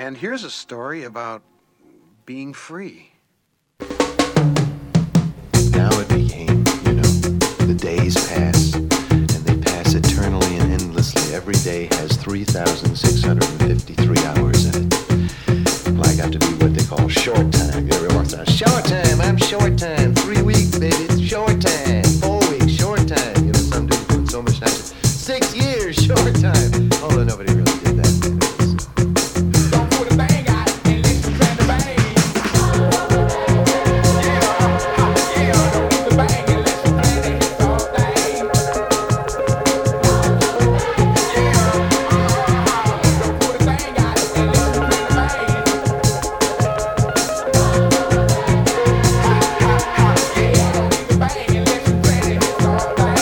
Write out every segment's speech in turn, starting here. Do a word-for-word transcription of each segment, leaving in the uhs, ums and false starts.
And here's a story about being free. Now it became, you know, the days pass, and they pass eternally and endlessly. Every day has three thousand six hundred fifty-three hours in it. Well, I got to be what they call short time. You ever walk down, short time, I'm short time. Three weeks, baby, it's short time. Four weeks, short time. You know, some dudes doing so much time. Six years, short time. Although nobody really did that. Don't put a bang out and listen to the bang. Yeah, yeah, don't put the bang and listen to the hits all day. Yeah, don't put a bang out and listen to the bang. Yeah, don't put the bang and listen to the hits all day.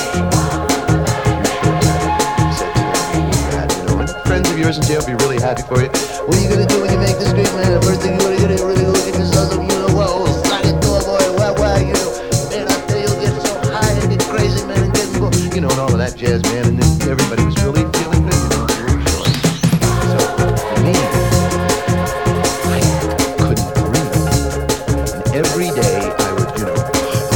Friends of yours in jail be really happy for you. What are you gonna do when you make this great man? The first thing you're gonna do, really look at yourself, you know, well, suck it to a boy, well, well, you know, man, I tell you, get so high and get crazy, man, and get, you know, and all of that jazz, man, and then everybody was really feeling good, you know. So, for me, I couldn't breathe. And every day I would, you know,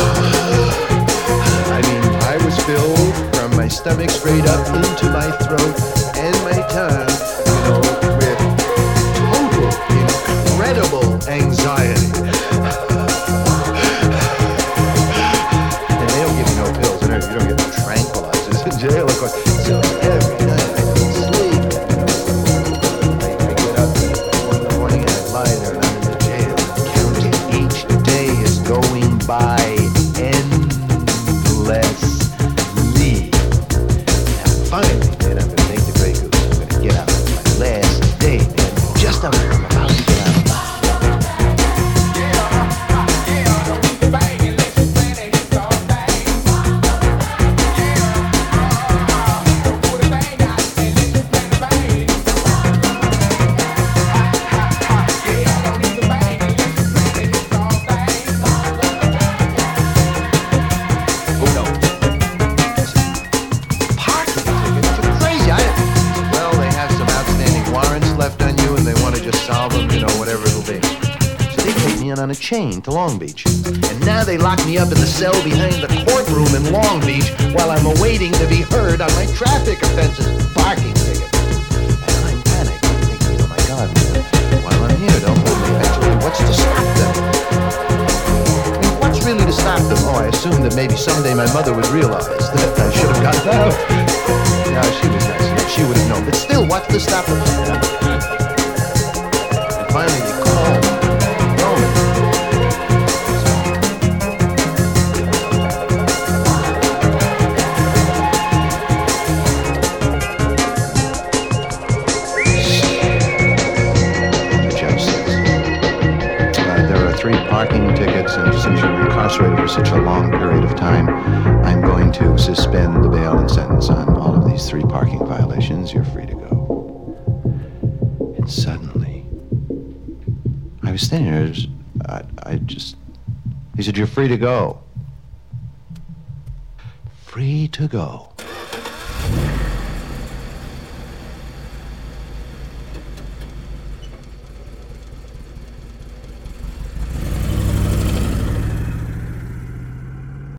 I mean, I was filled from my stomach straight up into my throat and my tongue, you know, with total, incredible anxiety. And they don't give you no pills, and you don't get no tranquilizers in jail, of course. So every night I couldn't sleep. I, I get up in the morning and I lie there and I'm in the jail, counting each day is going by endlessly. Now finally, man, I'm gonna make the Grey Goose. I'm gonna get out. It's my last day, man. Just I'm about to get out. Yeah, don't put the bang and listen to the hits all day. Yeah, don't put a bang out and listen to the bang. Yeah, don't need the bang and listen to the hits all day. Oh no. Parking tickets? You're crazy. I Well, they have some outstanding warrants left on you and they want to just solve them, you know, whatever it'll be. So they take me in on a chain to Long Beach. And now they lock me up in the cell behind the courtroom in Long Beach while I'm awaiting to be heard on my traffic offenses. Parking ticket. And I'm panicked. I'm thinking, oh my God, man, while I'm here, they'll hold me eventually. What's to stop them? I mean, what's really to stop them? Oh, I assumed that maybe someday my mother would realize that I should have gotten out. No, she was nice enough. She would have known. But still, what's to stop them? And finally, they called Roman. The judge says, uh, there are three parking tickets, and since you were incarcerated for such a long period of time, I'm going to suspend the bail and sentence on all of these three parking violations. You're free to go. And suddenly, I was standing there, just, I, I just, he said, you're free to go. Free to go.